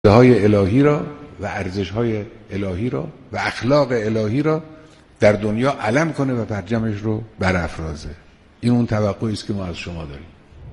خواسته های الهی را و ارزش های الهی را و اخلاق الهی را در دنیا علم کنه و پرچمش رو برافرازه. این اون توقعی است که ما از شما داریم.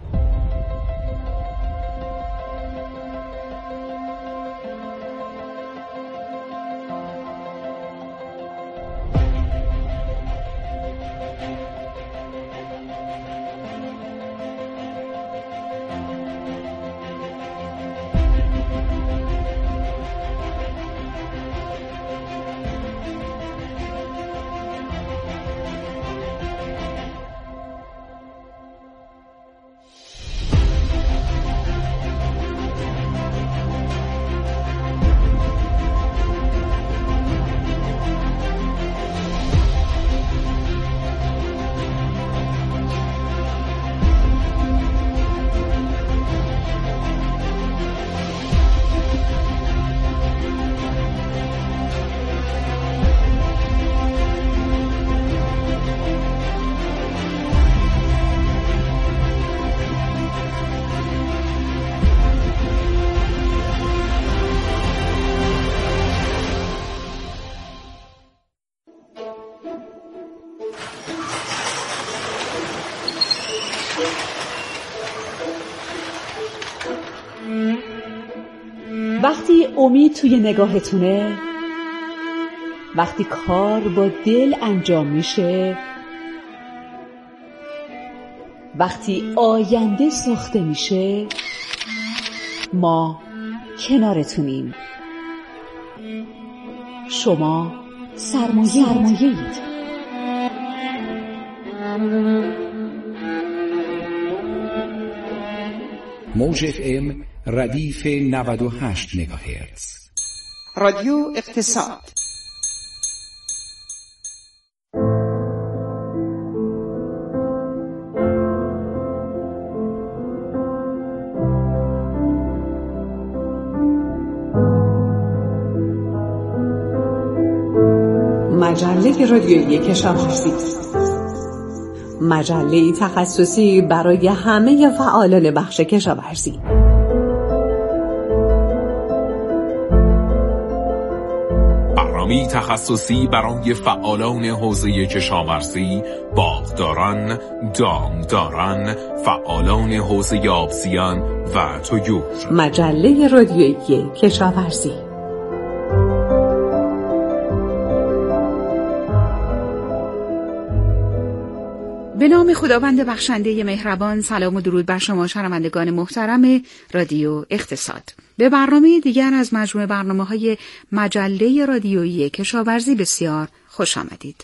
وقتی امید توی نگاهتونه، وقتی کار با دل انجام میشه، وقتی آینده ساخته میشه، ما کنارتونیم. شما سرمایه‌اید. موج FM ردیف 98 مگاهرتز. رادیو اقتصاد. مجله رادیویی کشاورزی، مجله تخصصی برای همه فعالان بخش کشاورزی. برنامه‌ای تخصصی برای فعالان حوزه کشاورزی، باغداران، دامداران، فعالان حوزه آبزیان و طیور. مجله رادیویی کشاورزی. به نام خداوند بخشنده مهربان، سلام و درود بر شما شنوندگان محترم رادیو اقتصاد. به برنامه دیگر از مجموعه برنامه‌های مجله رادیویی کشاورزی بسیار خوش آمدید.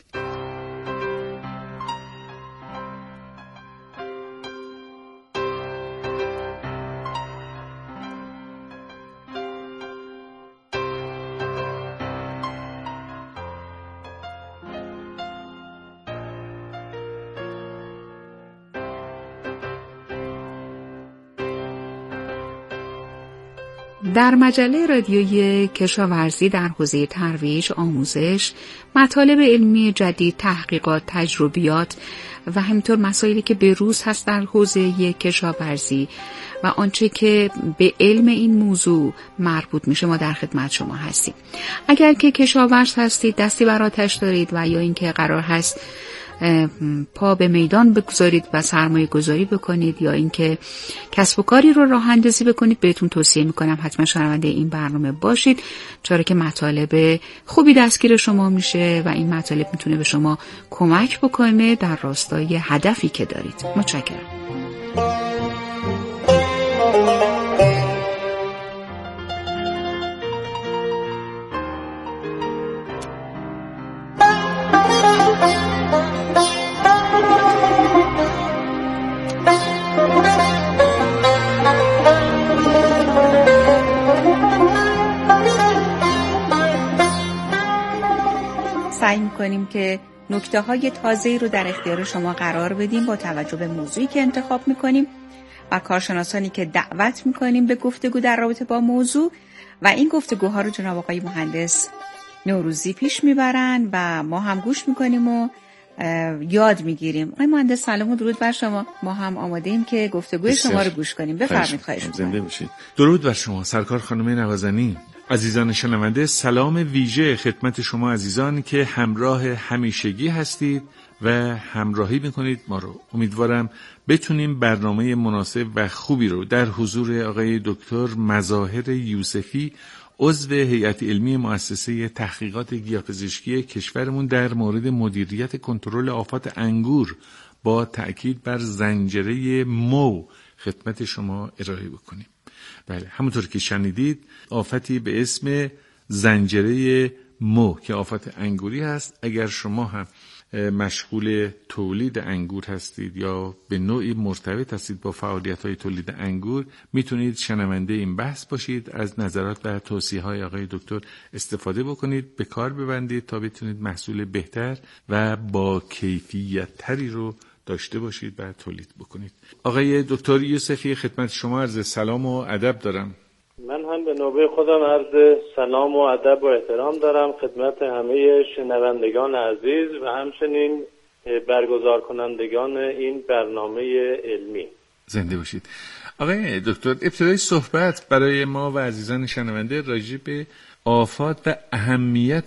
در مجله رادیویی کشاورزی در حوزه ترویج، آموزش، مطالب علمی جدید، تحقیقات، تجربیات و همینطور مسائلی که به روز هست در حوزه کشاورزی و آنچه که به علم این موضوع مربوط میشه ما در خدمت شما هستیم. اگر که کشاورز هستید، دستی بر آتش دارید و یا اینکه قرار هست پا به میدان بگذارید و سرمایه گذاری بکنید یا اینکه کسب و کاری رو راه اندازی بکنید، بهتون توصیه میکنم حتما شنونده این برنامه باشید، چرا که مطالب خوبی دستگیر شما میشه و این مطالب میتونه به شما کمک بکنه در راستای هدفی که دارید. متشکرم. سعی می‌کنیم که نکته‌های تازه‌ای رو در اختیار شما قرار بدیم با توجه به موضوعی که انتخاب می‌کنیم و کارشناسانی که دعوت می‌کنیم به گفتگو در رابطه با موضوع و این گفتگوها رو جناب آقای مهندس نوروزی پیش میبرن و ما هم گوش می‌کنیم و یاد میگیریم. آقای مهندس سلام و درود بر شما. ما هم آماده ایم که گفتگوی شما رو گوش کنیم. بفرمایید. خواهش می‌کنم. زنده باشید. درود بر شما سرکار خانم نوازنی. عزیزان شنونده، سلام ویژه خدمت شما عزیزان که همراه همیشگی هستید و همراهی میکنید ما رو. امیدوارم بتونیم برنامه مناسب و خوبی رو در حضور آقای دکتر مظاهر یوسفی، عضو هیئت علمی مؤسسه تحقیقات گیاه‌پزشکی کشورمون در مورد مدیریت کنترل آفات انگور با تأکید بر زنجره مو خدمت شما ارائه بکنیم. بله، همونطور که شنیدید آفتی به اسم زنجره مو که آفات انگوری هست. اگر شما هم مشغول تولید انگور هستید یا به نوعی مرتبط هستید با فعالیت‌های تولید انگور، میتونید شنونده این بحث باشید، از نظرات و توصیه‌های آقای دکتر استفاده بکنید، به کار ببندید تا بتونید محصول بهتر و با کیفیت تری رو داشته باشید و تولید بکنید. آقای دکتر یوسفی، خدمت شما عرض سلام و ادب دارم. من هم به نوبه خودم عرض سلام و ادب و احترام دارم خدمت همه شنوندگان عزیز و همچنین برگزار کنندگان این برنامه علمی. زنده باشید. آقای دکتر، ابتدای صحبت برای ما و عزیزان شنونده راجع به آفات و اهمیت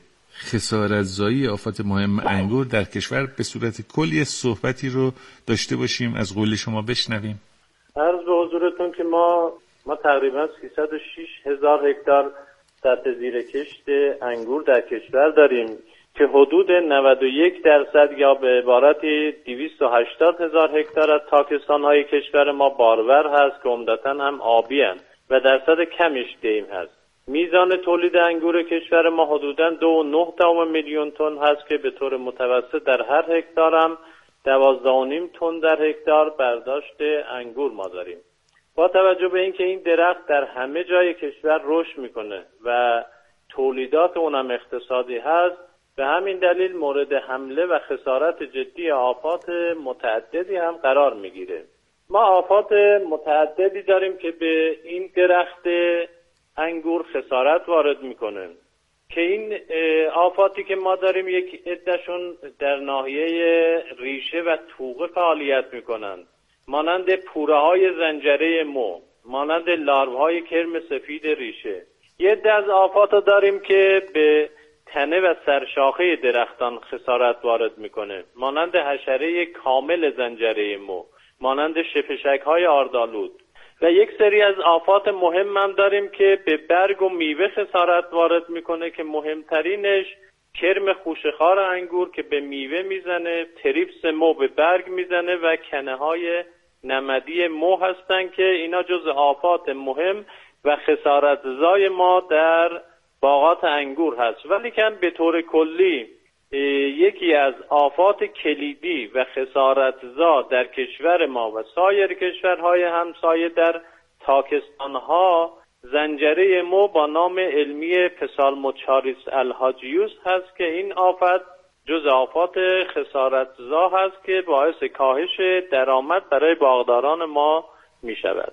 خسارت‌زایی آفات مهم انگور در کشور به صورت کلی صحبتی رو داشته باشیم، از قول شما بشنویم. عرض به حضورتون که ما تقریبا 306,000 هکتار سطح زیر کشت انگور در کشور داریم که حدود 91% یا به عبارتی 280,000 هکتار از تاکستان‌های کشور ما بارور هست که عمدتاً هم آبی هستند و درصد کمیش دیم هست. میزان تولید انگور کشور ما حدوداً 2.9 میلیون تن هست که به طور متوسط در هر هکتار هم 12.5 تن در هکتار برداشت انگور ما داریم. با توجه به اینکه این درخت در همه جای کشور رشد میکنه و تولیدات اونم اقتصادی هست، به همین دلیل مورد حمله و خسارت جدی آفات متعددی هم قرار میگیره. ما آفات متعددی داریم که به این درخت انگور خسارت وارد میکنه که این آفاتی که ما داریم یک عده‌شون در ناحیه ریشه و توقه فعالیت میکنن، مانند پوره های زنجره مو، مانند لارو های کرم سفید ریشه. یه عده از آفات داریم که به تنه و سرشاخه درختان خسارت وارد میکنه، مانند حشره کامل زنجره مو، مانند شپشک های آردالود. و یک سری از آفات مهم هم داریم که به برگ و میوه خسارت وارد میکنه که مهمترینش کرم خوشه‌خوار انگور که به میوه میزنه، تریپس مو به برگ میزنه و کنه های نمدی مو هستن که اینا جز آفات مهم و خسارتزای ما در باغات انگور هست. ولیکن به طور کلی یکی از آفات کلیدی و خسارتزا در کشور ما و سایر کشورهای همسایه در تاکستانها زنجره مو با نام علمی پسالموچاریس الهاجیوس هست که این آفت جز آفات خسارتزا هست که باعث کاهش درآمد برای باغداران ما می شود.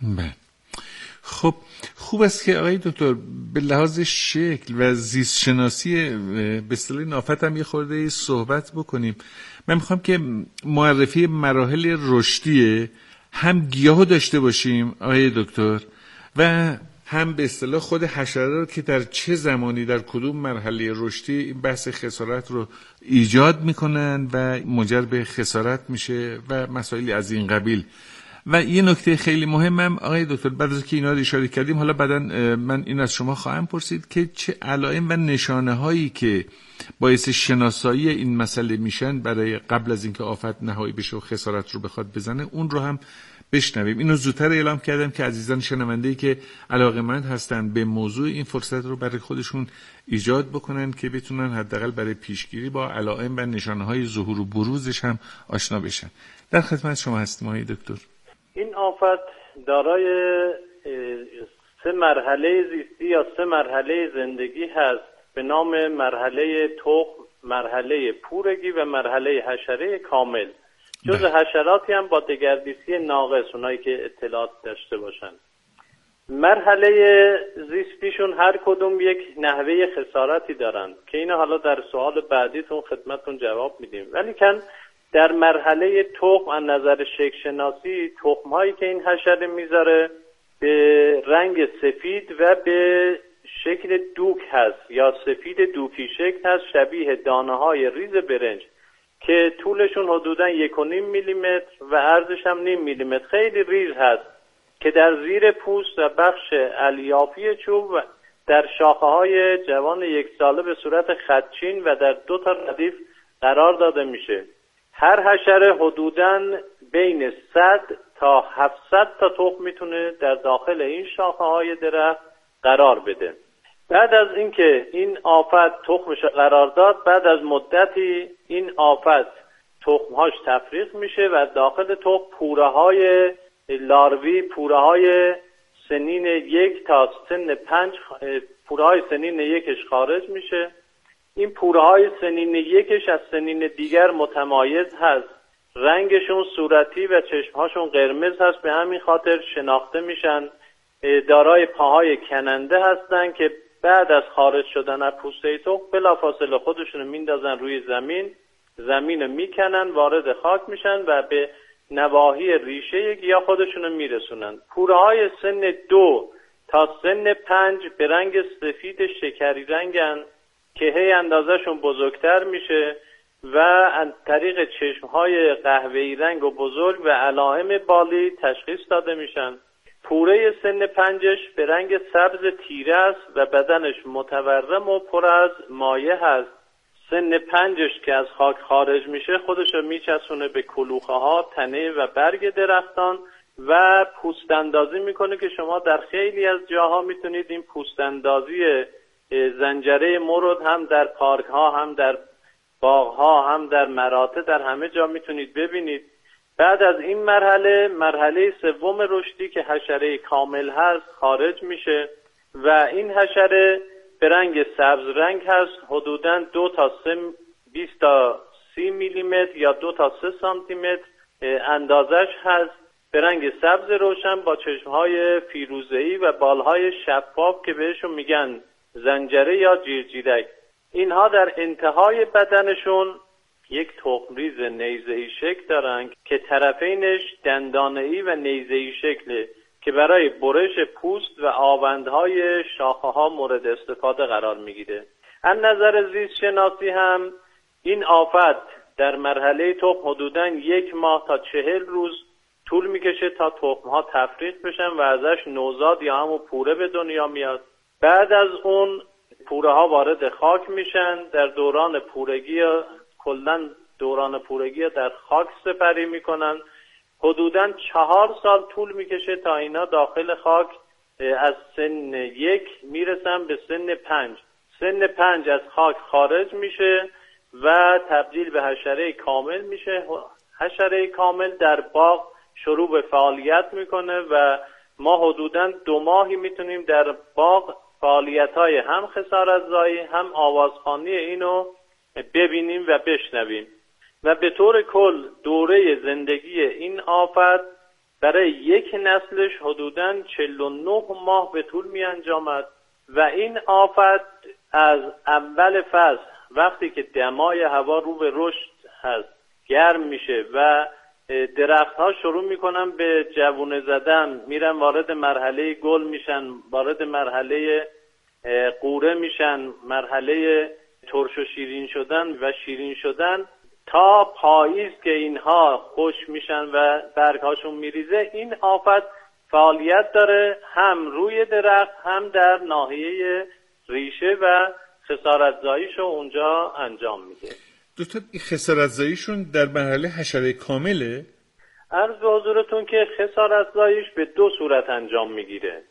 خب خوب است که آقای دکتر به لحاظ شکل و زیست شناسی به اصطلاح این آفت هم یه خورده صحبت بکنیم. من میخوام که معرفی مراحل رشدی هم گیاهو داشته باشیم آقای دکتر و هم به اصطلاح خود حشرات که در چه زمانی در کدوم مرحله رشدی این بحث خسارت رو ایجاد میکنن و منجر به خسارت میشه و مسائلی از این قبیل. و یه نکته خیلی مهمم آقای دکتر، بعد از که اینا رو اشاره کردیم، حالا بعداً من این از شما خواهم پرسید که چه علائم و نشانه هایی که باعث شناسایی این مسئله میشن برای قبل از اینکه آفت نهایی بشه و خسارت رو بخواد بزنه، اون رو هم بشنویم. اینو زودتر اعلام کردم که عزیزان شنونده‌ای که علاقه‌مند هستن به موضوع این فرصت رو برای خودشون ایجاد بکنن که بتونن حداقل برای پیشگیری با علائم و نشانه‌های ظهور و بروزش هم آشنا بشن. در خدمت شما هستیم آقای دکتر. این آفت دارای 3 مرحله زیستی یا 3 مرحله زندگی هست به نام مرحله تخم، مرحله پورگی و مرحله حشره کامل. جز حشراتی هم با دگردیسی ناقص، اونایی که اطلاعات داشته باشن. مرحله زیستیشون هر کدوم یک نحوه خسارتی دارن که اینو حالا در سوال بعدیتون خدمتتون جواب میدیم. ولی کن در مرحله تخم از نظر شکل شناسی تخم‌هایی که این حشره میذاره به رنگ سفید و به شکل دوک هست یا سفید دوکی شکل هست، شبیه دانه‌های ریز برنج که طولشون حدوداً 1.5 میلیمتر و عرضش هم 0.5 میلیمتر، خیلی ریز هست که در زیر پوست و بخش الیافی چوب و در شاخه‌های جوان 1 ساله به صورت خطچین و در 2 تا ردیف قرار داده میشه. هر حشره حدوداً بین 100 تا 700 تا تخم میتونه در داخل این شاخه‌های درخت قرار بده. بعد از اینکه این آفت تخمش قرار داد، بعد از مدتی این آفت تخمهاش تفریق میشه و داخل تخم پوره‌های لاروی، پوره‌های سنین 1 تا سن 5 پوره‌های سنین 1ش خارج میشه. این پوره‌های سنین 1ش از سنین دیگر متمایز هست، رنگشون صورتی و چشمهاشون قرمز هست، به همین خاطر شناخته میشن. دارای پاهای کننده هستن که بعد از خارج شدن از پوسته تخم بلافاصله خودشونو میندازن روی زمین میکنن، وارد خاک میشن و به نواحی ریشه گیاه خودشونو میرسونن. پوره‌های سن 2 تا سن 5 به رنگ سفید شکری رنگن که هی اندازهشون بزرگتر میشه و از طریق چشمهای قهوه‌ای رنگ و بزرگ و علائم بالی تشخیص داده میشن. پوره سن 5ش به رنگ سبز تیره است و بدنش متورم و پر از مایع هست. سن 5ش که از خاک خارج میشه خودشو میچسونه به کلوخه ها، تنه و برگ درختان و پوست اندازی میکنه که شما در خیلی از جاها میتونید این پوست اندازی زنجره مرد هم در پارک ها، هم در باغ ها، هم در مراتع، در همه جا میتونید ببینید. بعد از این مرحله سوم رشدی که حشره کامل هست خارج میشه و این حشره به رنگ سبز رنگ هست، حدوداً 2 تا 20 تا 30 میلیمتر یا 2 تا 3 سانتی متر اندازش هست، به رنگ سبز روشن با چشمهای فیروزه‌ای و بالهای شفاف که بهشون میگن زنجره یا جیرجیرک. اینها در انتهای بدنشون یک تخمریز نیزه‌ای شکل دارن که طرفینش دندانه‌ای و نیزه‌ای شکله که برای برش پوست و آوندهای شاخه‌ها مورد استفاده قرار میگیره. از نظر زیست شناسی هم این آفت در مرحله تخم حدوداً 1 ماه تا 40 روز طول میکشه تا تخم‌ها تفریق بشن و ازش نوزاد یا همون پوره به دنیا میاد. بعد از اون پوره‌ها وارد خاک میشن. در دوران پورگی کلاً دوران پورگی در خاک سپری میکنن. حدوداً 4 سال طول میکشه تا اینا داخل خاک از سن 1 میرسن به سن 5. سن 5 از خاک خارج میشه و تبدیل به حشره کامل میشه. حشره کامل در باغ شروع به فعالیت میکنه و ما حدوداً 2 ماهی میتونیم در باغ فعالیت‌های هم خسارت‌زایی هم آوازخوانی اینو ببینیم و بشنویم. و به طور کل دوره زندگی این آفت برای یک نسلش حدوداً 49 ماه به طول می انجامد و این آفت از اول فصل وقتی که دمای هوا رو به رشد هست گرم میشه و درخت ها شروع میکنن به جوونه زدن، میرن وارد مرحله گل میشن، وارد مرحله قوره میشن، مرحله ترش و شیرین شدن و شیرین شدن تا پاییز که اینها خشک میشن و برگهاشون میریزه. این آفت فعالیت داره هم روی درخت هم در ناحیه ریشه و خسارتزاییشو اونجا انجام میده. دکتر این خسارتزاییشون در مرحله حشره کامله؟ عرض به حضورتون که خسارتزاییش به 2 صورت انجام میگیره،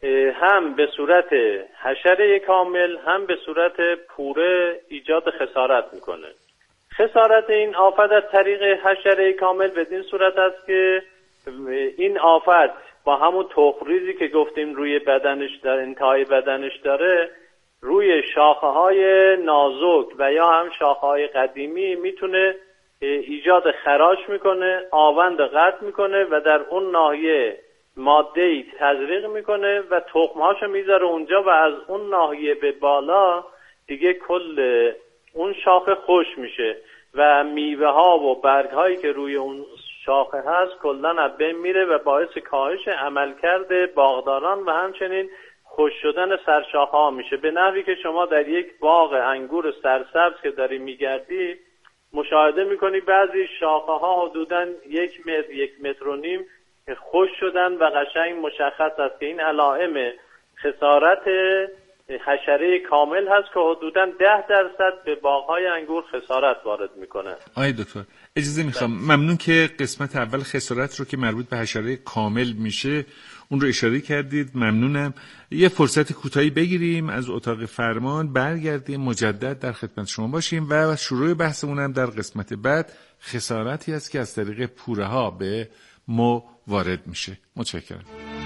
هم به صورت حشره کامل هم به صورت پوره ایجاد خسارت میکنه. خسارت این آفت از طریق حشره کامل بدین صورت است که این آفت با همون تخمریزی که گفتیم روی بدنش در انتهای بدنش داره، روی شاخه‌های نازک و یا هم شاخه‌های قدیمی میتونه ایجاد خراش میکنه، آوند قطع میکنه و در اون ناحیه ماده‌ای تزریق میکنه و تخمهاشو میذاره اونجا و از اون ناحیه به بالا دیگه کل اون شاخه خشک میشه و میوه ها و برگ هایی که روی اون شاخه هست کلا از بین میره و باعث کاهش عملکرد باغداران و همچنین خشک شدن سرشاخه ها میشه. به نحوی که شما در یک باغ انگور سرسبز که داری میگردی مشاهده میکنی بعضی شاخه ها حدوداً 1 متر 1.5 متر خشک شدن و قشنگ مشخص است که این علائم خسارت حشره کامل هست که حدوداً 10% به باغ‌های انگور خسارت وارد میکنه. آقای دکتر اجازه میخوام، ممنون که قسمت اول خسارت رو که مربوط به حشره کامل میشه اون رو اشاره کردید، ممنونم. یه فرصت کوتاهی بگیریم از اتاق فرمان، برگردیم مجدد در خدمت شما باشیم و شروع بحثمون هم در قسمت بعد خسارتی است که از طریق پوره ها به مو وارد میشه. متشکرم.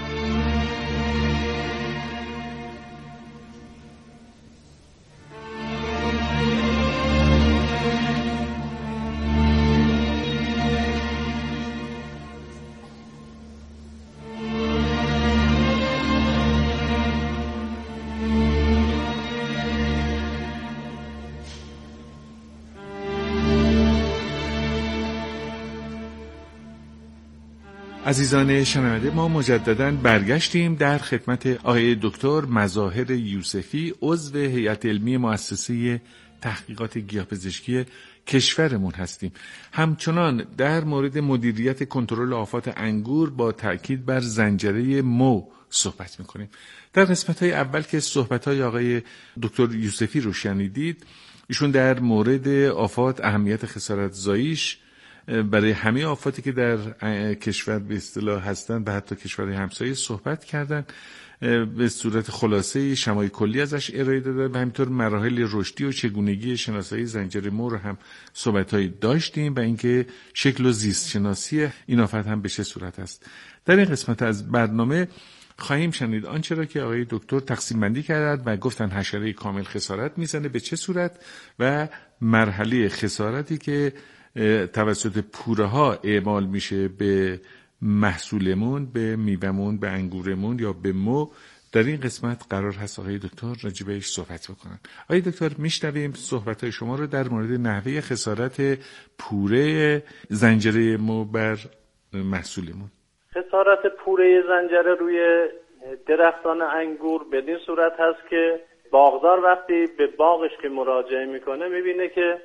عزیزان شنونده، ما مجدداً برگشتیم در خدمت آقای دکتر مظاهر یوسفی، عضو هیئت علمی مؤسسه تحقیقات گیاهپزشکی کشورمون هستیم. همچنان در مورد مدیریت کنترل آفات انگور با تأکید بر زنجره مو صحبت میکنیم. در قسمت‌های اول که صحبت‌های آقای دکتر یوسفی رو شنیدید، ایشون در مورد آفات، اهمیت خسارت زاییش برای همه آفاتی که در کشور به اصطلاح هستند و حتی کشورهای همسایه صحبت کردن، به صورت خلاصه شمای کلی ازش ارائه دادن و همینطور مراحل رشدی و چگونگی شناسایی زنجره مو رو هم صحبت‌هایی داشتیم و اینکه شکل و زیست شناسی این آفت هم به چه صورت است. در این قسمت از برنامه خواهیم شنید آنچه را که آقای دکتر تقسیم بندی کردند و گفتن حشره کامل خسارت میزنه به چه صورت و مرحله خسارتی که توسط پوره ها اعمال میشه به محصولمون، به میوه‌مون، به انگورمون یا به مو. در این قسمت قرار هست آقای دکتر راجع بهش صحبت بکنن. آقای دکتر میشنویم صحبت‌های شما رو در مورد نحوه خسارت پوره زنجره مو بر محصولمون. خسارت پوره زنجره روی درختان انگور بدین صورت هست که باغدار وقتی به باغش که مراجعه میکنه میبینه که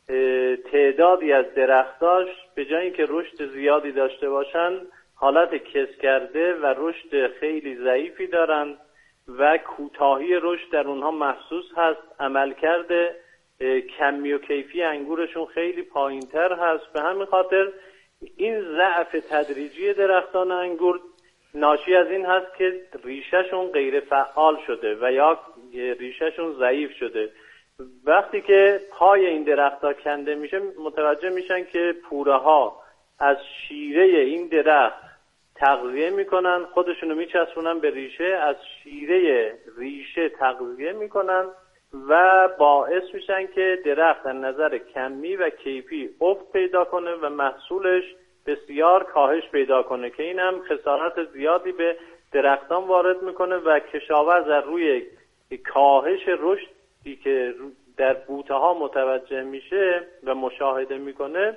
تعدادی از درختاش به جای اینکه رشد زیادی داشته باشن حالت کس کرده و رشد خیلی ضعیفی دارن و کوتاهی رشد در اونها محسوس هست. عملکرد کمی و کیفی انگورشون خیلی پایینتر هست. به همین خاطر این ضعف تدریجی درختان انگور ناشی از این هست که ریشهشون غیر فعال شده و یا ریشهشون ضعیف شده. وقتی که پای این درخت‌ها کنده میشه متوجه میشن که پوره ها از شیره این درخت تغذیه میکنن، خودشونو میچسبونن به ریشه، از شیره ریشه تغذیه میکنن و باعث میشن که درخت از نظر کمی و کیفی افت پیدا کنه و محصولش بسیار کاهش پیدا کنه که این هم خسارت زیادی به درختان وارد میکنه و کشاورز از روی کاهش رشدی که در بوته ها متوجه میشه و مشاهده میکنه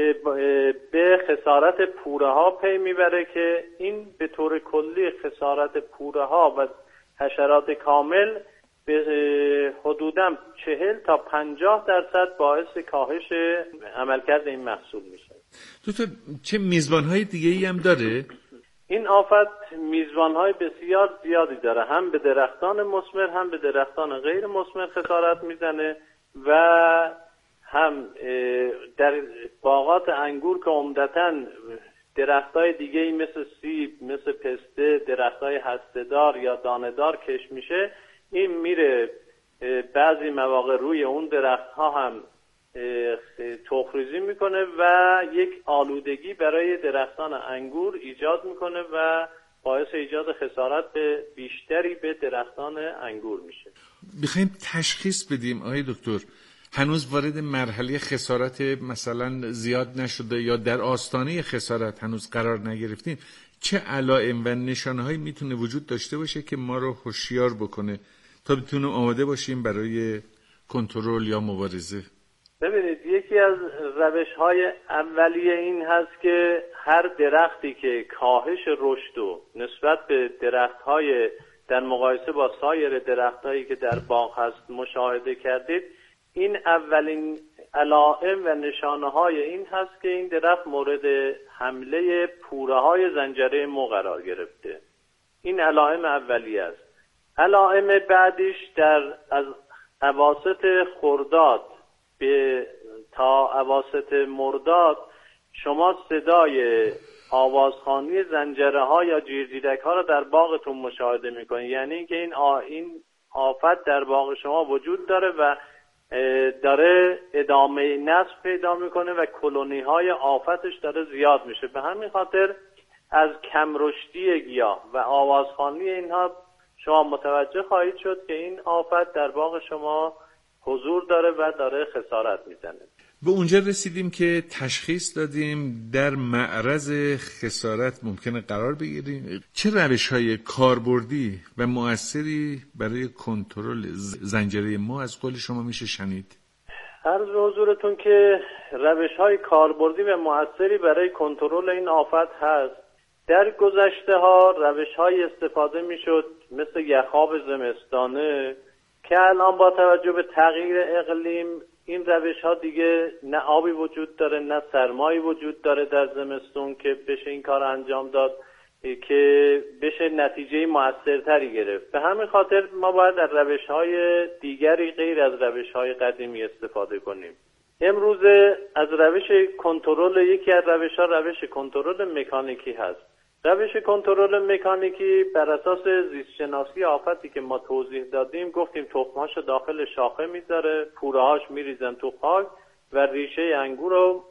به خسارت پوره ها پی میبره که این به طور کلی خسارت پوره ها و حشرات کامل به حدوداً 40 تا 50% باعث کاهش عملکرد این محصول میشه. دکتر چه میزبان‌های دیگه‌ای هم داره؟ این آفت میزبان‌های بسیار زیادی داره، هم به درختان مثمر هم به درختان غیر مثمر خسارت میزنه و هم در باغات انگور که عمدتاً درختای دیگه‌ای مثل سیب، مثل پسته، درختای هسته‌دار یا دانه‌دار کش میشه، این میره بعضی مواقع روی اون درخت‌ها هم تخم‌ریزی میکنه و یک آلودگی برای درختان انگور ایجاد میکنه و باعث ایجاد خسارت بیشتری به درختان انگور میشه. بخوایم تشخیص بدیم آقای دکتر، هنوز وارد مرحله خسارت مثلا زیاد نشده یا در آستانه خسارت هنوز قرار نگرفتیم، چه علائم و نشانه‌هایی میتونه وجود داشته باشه که ما رو هوشیار بکنه تا بتونیم آماده باشیم برای کنترل یا مبارزه؟ ببینید، یکی از روش‌های اولیه این هست که هر درختی که کاهش رشد و نسبت به درخت‌های در مقایسه با سایر درخت‌هایی که در باغ هست مشاهده کردید، این اولین علائم و نشانه‌های این هست که این درخت مورد حمله پوره‌های زنجره مو قرار گرفته. این علائم اولیه است. علائم بعدیش از اواسط خرداد تا اواسط مرداد شما صدای آوازخوانی زنجره‌ها یا جیرجیرک‌ها را در باغتون مشاهده می‌کنید. یعنی اینکه این آفت در باغ شما وجود داره و داره ادامه نسل پیدا میکنه و کلونی‌های آفتش داره زیاد میشه. به همین خاطر از کم رشدی گیاه و آوازخوانی اینها شما متوجه خواهید شد که این آفت در باغ شما حضور داره و داره خسارت میزنه. به اونجا رسیدیم که تشخیص دادیم در معرض خسارت ممکنه قرار بگیریم. چه روش‌های کاربردی و مؤثری برای کنترل زنجره ما از قول شما میشه شنید؟ عرض به حضورتون که روش‌های کاربردی و مؤثری برای کنترل این آفت هست. در گذشته ها روش‌های استفاده میشد مثل یخاب زمستانه که الان با توجه به تغییر اقلیم این روش ها دیگه نه آبی وجود داره نه سرمایی وجود داره در زمستون که بشه این کار انجام داد که بشه نتیجه موثرتری گرفت. به همین خاطر ما باید از روش های دیگری غیر از روش های قدیمی استفاده کنیم. امروز از روش کنترل، یکی از روش ها روش کنترل مکانیکی هست. روش کنترل مکانیکی بر اساس زیستشناسی آفتی که ما توضیح دادیم، گفتیم تخمهاشو داخل شاخه میذاره، پورهاش میریزن تو خاک و ریشه انگور رو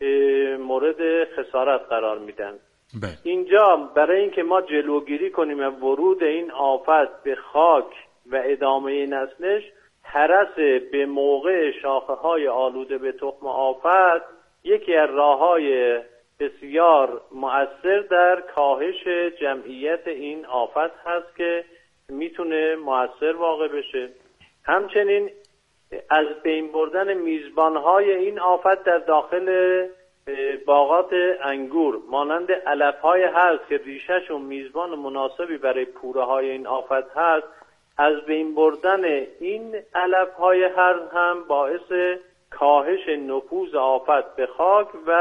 مورد خسارت قرار میدن. اینجا برای اینکه ما جلوگیری کنیم از ورود این آفت به خاک و ادامه نسلش، هرس به موقع شاخه های آلوده به تخم آفت یکی از راه‌های بسیار مؤثر در کاهش جمعیت این آفت هست که میتونه مؤثر واقع بشه. همچنین از بین بردن میزبانهای این آفت در داخل باغات انگور مانند علفهای هرز که ریشهشون میزبان مناسبی برای پوره های این آفت هست، از بین بردن این علفهای هرز هم باعث کاهش نفوذ آفت به خاک و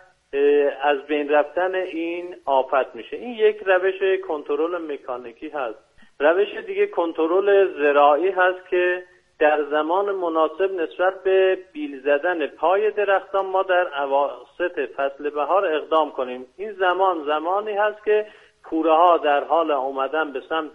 از بین رفتن این آفت میشه. این یک روش کنترل مکانیکی هست. روش دیگه کنترل زراعی هست که در زمان مناسب نسبت به بیل زدن پای درختان ما در اواسط فصل بهار اقدام کنیم. این زمانی هست که پوره ها در حال اومدن به سمت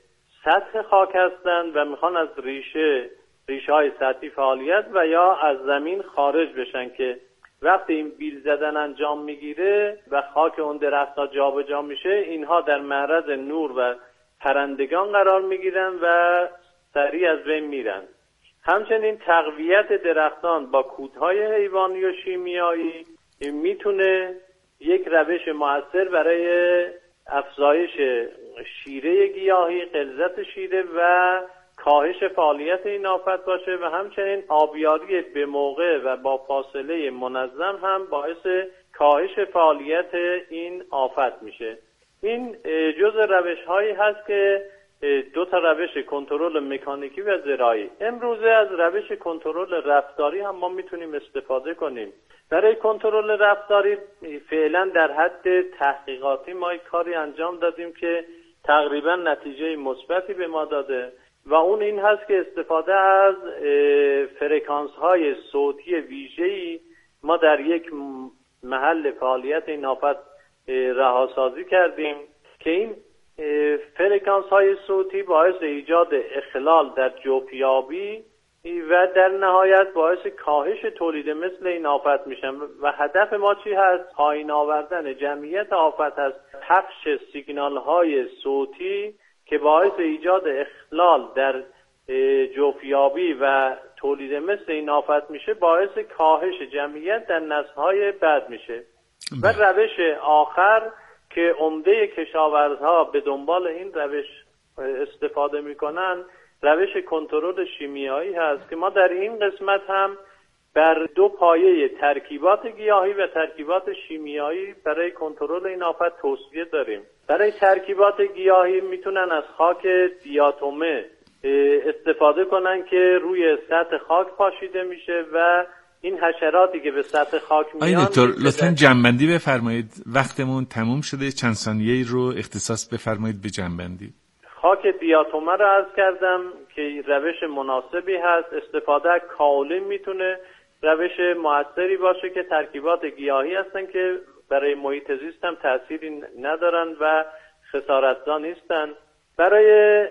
سطح خاک هستند و میخوان از ریشه های سطحی فعالیت و یا از زمین خارج بشن که وقتی این بیل زدن انجام میگیره و خاک اون درخت‌ها جابجا میشه، اینها در معرض نور و پرندگان قرار میگیرن و سریع از بین میرن. همچنین تقویت درختان با کودهای حیوانی و شیمیایی میتونه یک روش مؤثر برای افزایش شیره گیاهی، غلظت شیره و کاهش فعالیت این آفت باشه و همچنین آبیاری به موقع و با فاصله منظم هم باعث کاهش فعالیت این آفت میشه. این جزء روش‌هایی هست که دو تا روش کنترل مکانیکی و زراعی. امروزه از روش کنترل رفتاری هم ما میتونیم استفاده کنیم. برای کنترل رفتاری فعلا در حد تحقیقاتی ما کاری انجام دادیم که تقریبا نتیجه مثبتی به ما داده و اون این هست که استفاده از فرکانس های صوتی ویژه‌ای ما در یک محل فعالیت این آفت رهاسازی کردیم که این فرکانس های صوتی باعث ایجاد اخلال در جوفیابی و در نهایت باعث کاهش تولید مثل این آفت میشن و هدف ما چی هست؟ پایین آوردن جمعیت آفت هست. پخش سیگنال های صوتی که باعث ایجاد اخلال در جوفیابی و تولید مثل این آفت میشه، باعث کاهش جمعیت در نسل‌های بعد میشه. و روش آخر که عمده کشاورزها به دنبال این روش استفاده میکنن روش کنترل شیمیایی هست که ما در این قسمت هم بر دو پایه ترکیبات گیاهی و ترکیبات شیمیایی برای کنترل این آفت توصیه داریم. برای ترکیبات گیاهی میتونن از خاک دیاتومه استفاده کنن که روی سطح خاک پاشیده میشه و این حشراتی که به سطح خاک میان. دکتر لطفاً جنبندی بفرمایید، وقتمون تموم شده، چند ثانیه‌ای رو اختصاص بفرمایید به جنبندی. خاک دیاتومه رو عرض کردم که روش مناسبی هست. استفاده از کاولین میتونه روش موثری باشه که ترکیبات گیاهی هستن که برای محیط زیست هم تأثیری ندارن و خسارتزا نیستن. برای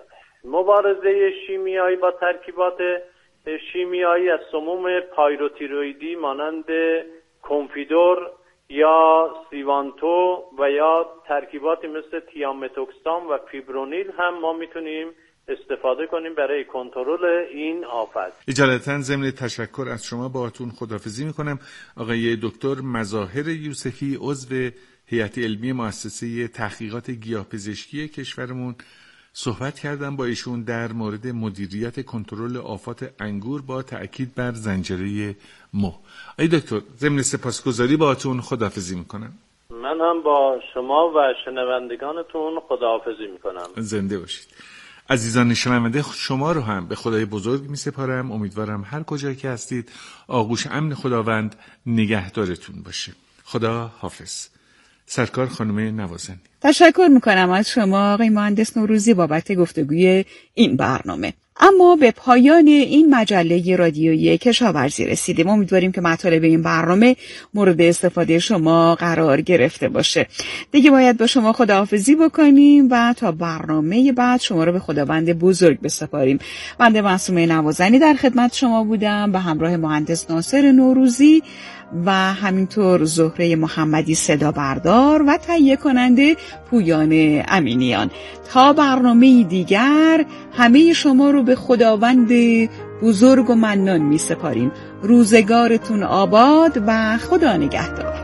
مبارزه شیمیایی با ترکیبات شیمیایی از سموم پایروتیرویدی مانند کنفیدور یا سیوانتو و یا ترکیباتی مثل تیامتوکسام و فیبرونیل هم ما میتونیم استفاده کنیم برای کنترل این آفت. اجالتا ضمن تشکر از شما باهاتون خداحافظی میکنم. آقای دکتر مظاهر یوسفی، عضو هیئت علمی مؤسسه تحقیقات گیاهپزشکی کشورمون، صحبت کردم با ایشون در مورد مدیریت کنترل آفات انگور با تأکید بر زنجیره مه. آقای دکتر ضمن سپاسگزاری باهاتون خداحافظی میکنم. من هم با شما و شنوندگانتون خداحافظی میکنم. زنده باشید. عزیزان شنونده، شما رو هم به خدای بزرگ می سپارم. امیدوارم هر کجا که هستید آغوش امن خداوند نگهدارتون باشه. خدا حافظ. سرکار خانم نوازنی. تشکر میکنم از شما آقای مهندس نوروزی بابت گفتگوی این برنامه. اما به پایان این مجله رادیویی کشاورزی رسیدیم. امیدواریم که مطالب این برنامه مورد استفاده شما قرار گرفته باشه. دیگه باید با شما خداحافظی بکنیم و تا برنامه بعد شما رو به خداوند بزرگ بسپاریم. بنده معصومه نوازنی در خدمت شما بودم به همراه مهندس ناصر نوروزی و همینطور زهره محمدی صدا بردار و تهیه کننده پویان امینیان. تا برنامه دیگر همه شما رو به خداوند بزرگ و منان می سپاریم. روزگارتون آباد و خدا نگهدار.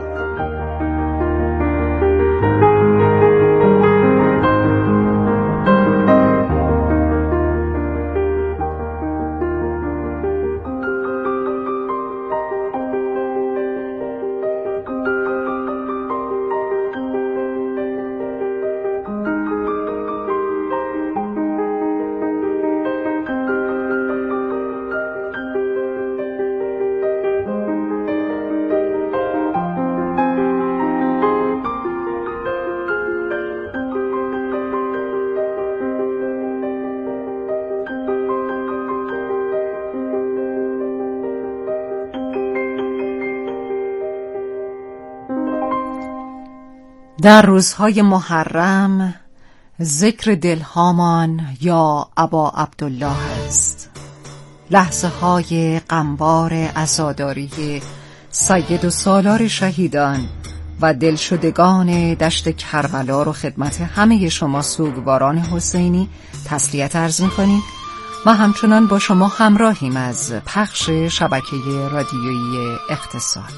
در روزهای محرم ذکر دلهامان یا ابا عبدالله است. لحظه های غمبار عزاداری سید و سالار شهیدان و دلشدگان دشت کربلا رو خدمت همه شما سوگواران حسینی تسلیت عرض می‌کنیم و همچنان با شما همراهیم از پخش شبکه رادیویی اقتصاد.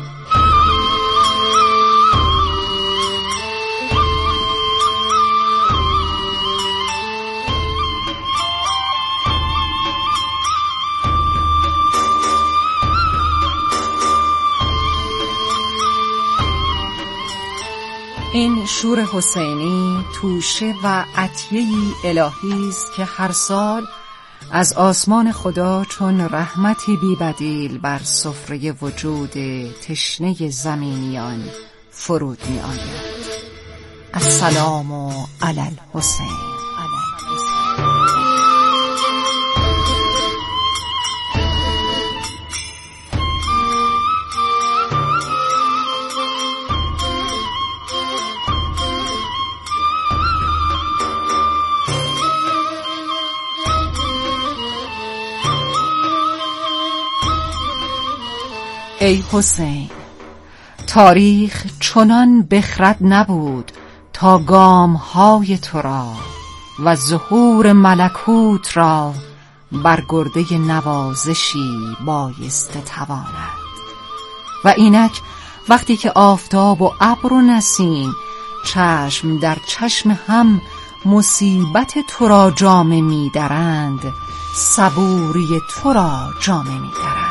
این شور حسینی توشه و عطیه‌ای الهی است که هر سال از آسمان خدا چون رحمتی بی بدیل بر سفره وجود تشنه زمینیان فرود می آید. السلام علی الحسین. ای حسین، تاریخ چنان بخرد نبود تا گام‌های تو را و ظهور ملکوت را بر گرده نوازشی بایسته تواند. و اینک وقتی که آفتاب و ابر و نسیم چشم در چشم هم مصیبت تو را جامه می درند، صبوری تو را جامه می درند.